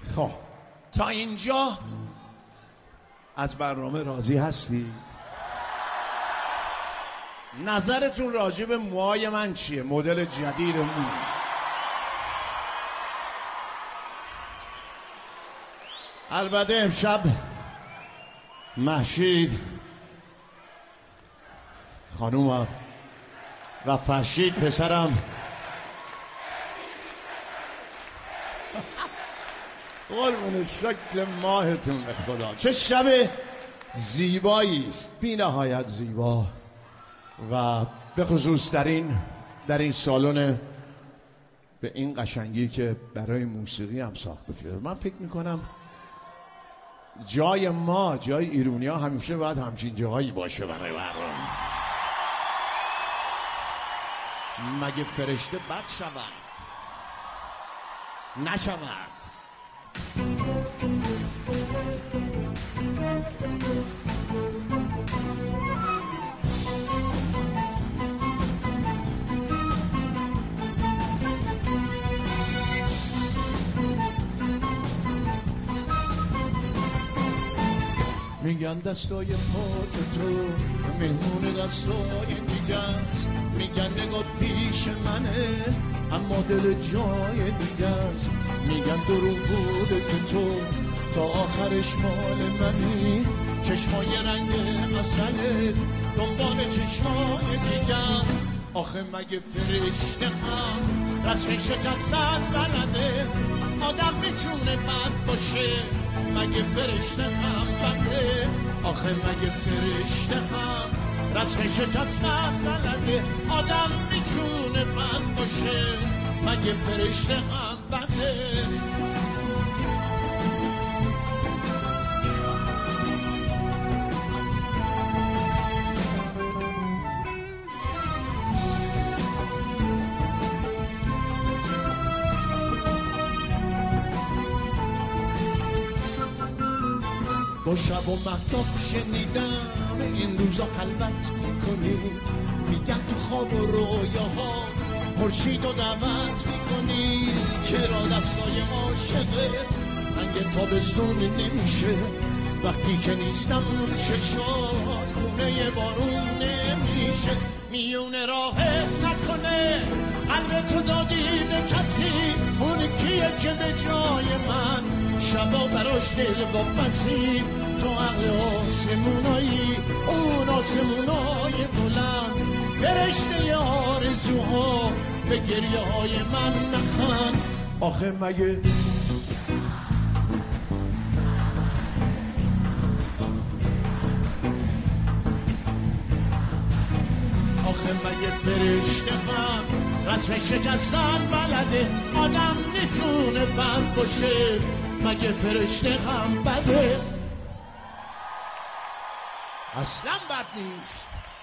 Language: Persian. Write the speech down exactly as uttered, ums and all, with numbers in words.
خب تا اینجا از برنامه راضی هستی؟ نظرتون راجع به موهای من چیه؟ مدل جدید مو. البته امشب مهشید خانومم و فرشید پسرم قربون شکل ماهتون به خدا، چه شب زیبایی است، بی نهایت زیبا و به خصوص در این در این سالن به این قشنگی که برای موسیقی هم ساخته شده. من فکر میکنم جای ما، جای ایرونیا همیشه باید همچین جایی باشه برای برنامه. مگه فرشته بد شود نشود؟ میگن دستای پات تو مهمون دستای دیگه است، میگن نگاه پیش منه اما دل جای دیگه است، میگن دروغ بوده که تو تا آخرش مال منی، چشمای رنگ اصله دنبال چشمای دیگه است. آخه مگه فرشته هم رسم شکستن بلده؟ آدم میتونه بد باشه، مگه فرشته هم بده؟ آخه مگه فرشته هم رسم شکستن بلده؟ آدم میتونه بد باشه، مگه فرشته هم بده؟ با شب و مهتاب شنیدم این روزا خلوت میکنی، میگن تو خواب و رویاها خورشید و دعوت میکنی. چرا دستای عاشقه رنگ تابستون نمیشه وقتی که نیستم چشات خونه بارون نمیشه؟ میونه راه نکنه قلب تو دادی به کسی، اون کیه که به جای من شبا براش دل با بسی؟ تو عقل آسمونایی اون آسمونای بلند، فرشته آرزوها به گریه های من نخند. آخه مگه آخه مگه فرشته هم رسم شکستن بلده؟ آدم میتونه بد باشه، مگه فرشته هم بده؟ اصلا بد نیست.